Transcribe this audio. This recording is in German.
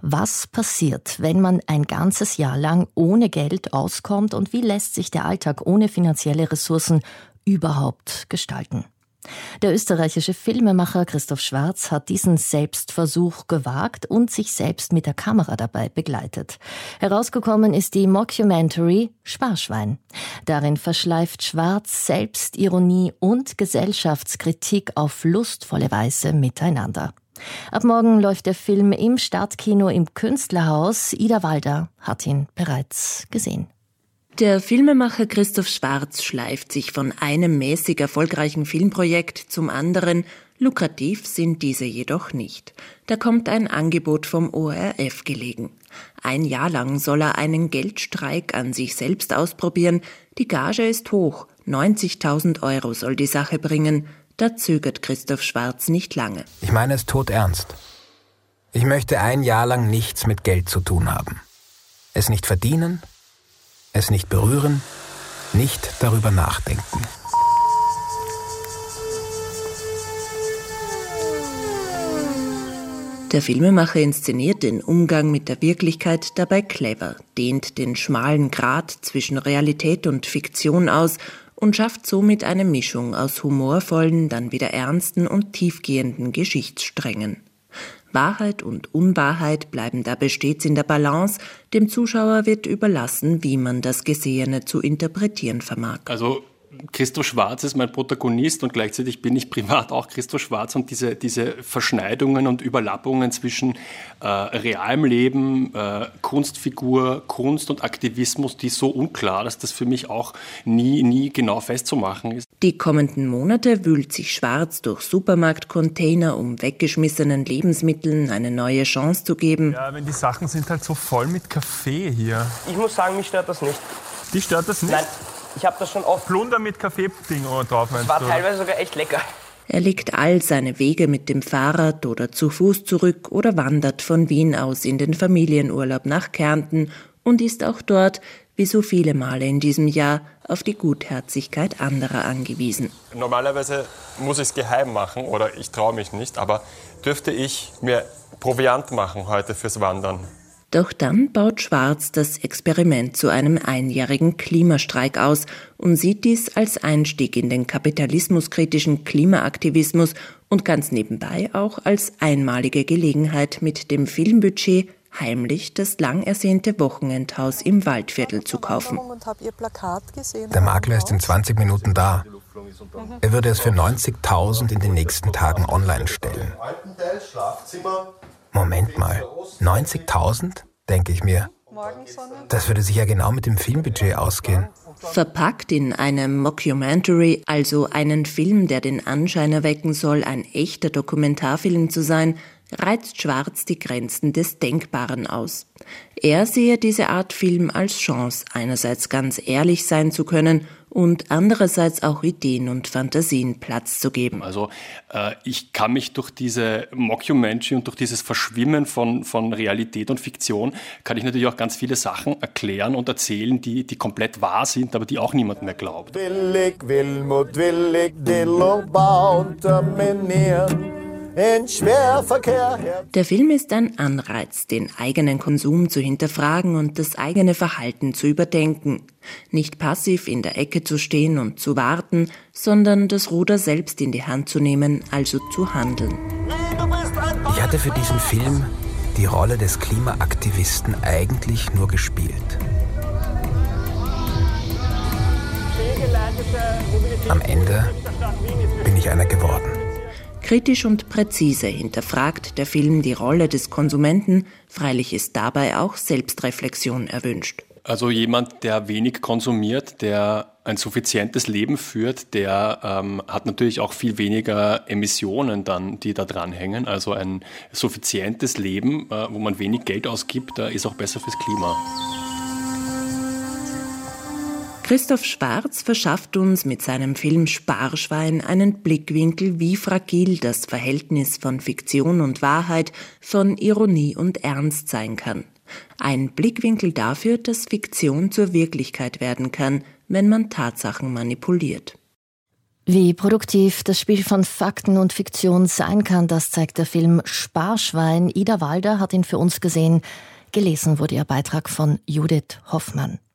Was passiert, wenn man ein ganzes Jahr lang ohne Geld auskommt und wie lässt sich der Alltag ohne finanzielle Ressourcen überhaupt gestalten? Der österreichische Filmemacher Christoph Schwarz hat diesen Selbstversuch gewagt und sich selbst mit der Kamera dabei begleitet. Herausgekommen ist die Mockumentary Sparschwein. Darin verschleift Schwarz Selbstironie und Gesellschaftskritik auf lustvolle Weise miteinander. Ab morgen läuft der Film im Stadtkino im Künstlerhaus. Ida Walder hat ihn bereits gesehen. Der Filmemacher Christoph Schwarz schleift sich von einem mäßig erfolgreichen Filmprojekt zum anderen. Lukrativ sind diese jedoch nicht. Da kommt ein Angebot vom ORF gelegen. Ein Jahr lang soll er einen Geldstreik an sich selbst ausprobieren. Die Gage ist hoch, 90.000 € soll die Sache bringen. Da zögert Christoph Schwarz nicht lange. Ich meine es todernst. Ich möchte ein Jahr lang nichts mit Geld zu tun haben. Es nicht verdienen, es nicht berühren, nicht darüber nachdenken. Der Filmemacher inszeniert den Umgang mit der Wirklichkeit dabei clever, dehnt den schmalen Grat zwischen Realität und Fiktion aus und schafft somit eine Mischung aus humorvollen, dann wieder ernsten und tiefgehenden Geschichtssträngen. Wahrheit und Unwahrheit bleiben dabei stets in der Balance. Dem Zuschauer wird überlassen, wie man das Gesehene zu interpretieren vermag. Also Christoph Schwarz ist mein Protagonist und gleichzeitig bin ich privat auch Christoph Schwarz und diese Verschneidungen und Überlappungen zwischen realem Leben, Kunstfigur, Kunst und Aktivismus, die ist so unklar, dass das für mich auch nie genau festzumachen ist. Die kommenden Monate wühlt sich Schwarz durch Supermarktcontainer, um weggeschmissenen Lebensmitteln eine neue Chance zu geben. Ja, wenn die Sachen sind halt so voll mit Kaffee hier. Ich muss sagen, mich stört das nicht. Die stört das nicht? Nein. Ich habe das schon oft. Plunder mit Kaffee-Ding drauf, meinst du? War teilweise sogar echt lecker. Er legt all seine Wege mit dem Fahrrad oder zu Fuß zurück oder wandert von Wien aus in den Familienurlaub nach Kärnten und ist auch dort, wie so viele Male in diesem Jahr, auf die Gutherzigkeit anderer angewiesen. Normalerweise muss ich es geheim machen oder ich traue mich nicht, aber dürfte ich mir Proviant machen heute fürs Wandern? Doch dann baut Schwarz das Experiment zu einem einjährigen Klimastreik aus und sieht dies als Einstieg in den kapitalismuskritischen Klimaaktivismus und ganz nebenbei auch als einmalige Gelegenheit, mit dem Filmbudget heimlich das lang ersehnte Wochenendhaus im Waldviertel zu kaufen. Der Makler ist in 20 Minuten da. Er würde es für 90.000 in den nächsten Tagen online stellen. Moment mal, 90.000, denke ich mir. Das würde sich ja genau mit dem Filmbudget ausgehen. Verpackt in einem Mockumentary, also einen Film, der den Anschein erwecken soll, ein echter Dokumentarfilm zu sein, reizt Schwarz die Grenzen des Denkbaren aus. Er sehe diese Art Film als Chance, einerseits ganz ehrlich sein zu können und andererseits auch Ideen und Fantasien Platz zu geben. Also ich kann mich durch diese Mockumentary und durch dieses Verschwimmen von Realität und Fiktion, kann ich natürlich auch ganz viele Sachen erklären und erzählen, die komplett wahr sind, aber die auch niemand mehr glaubt. Willig, motwillig, Dillo unterminieren. Der Film ist ein Anreiz, den eigenen Konsum zu hinterfragen und das eigene Verhalten zu überdenken. Nicht passiv in der Ecke zu stehen und zu warten, sondern das Ruder selbst in die Hand zu nehmen, also zu handeln. Ich hatte für diesen Film die Rolle des Klimaaktivisten eigentlich nur gespielt. Am Ende bin ich einer geworden. Kritisch und präzise hinterfragt der Film die Rolle des Konsumenten, freilich ist dabei auch Selbstreflexion erwünscht. Also jemand, der wenig konsumiert, der ein suffizientes Leben führt, der hat natürlich auch viel weniger Emissionen dann, die da dranhängen. Also ein suffizientes Leben, wo man wenig Geld ausgibt, ist auch besser fürs Klima. Christoph Schwarz verschafft uns mit seinem Film Sparschwein einen Blickwinkel, wie fragil das Verhältnis von Fiktion und Wahrheit, von Ironie und Ernst sein kann. Ein Blickwinkel dafür, dass Fiktion zur Wirklichkeit werden kann, wenn man Tatsachen manipuliert. Wie produktiv das Spiel von Fakten und Fiktion sein kann, das zeigt der Film Sparschwein. Ida Walder hat ihn für uns gesehen. Gelesen wurde ihr Beitrag von Judith Hoffmann.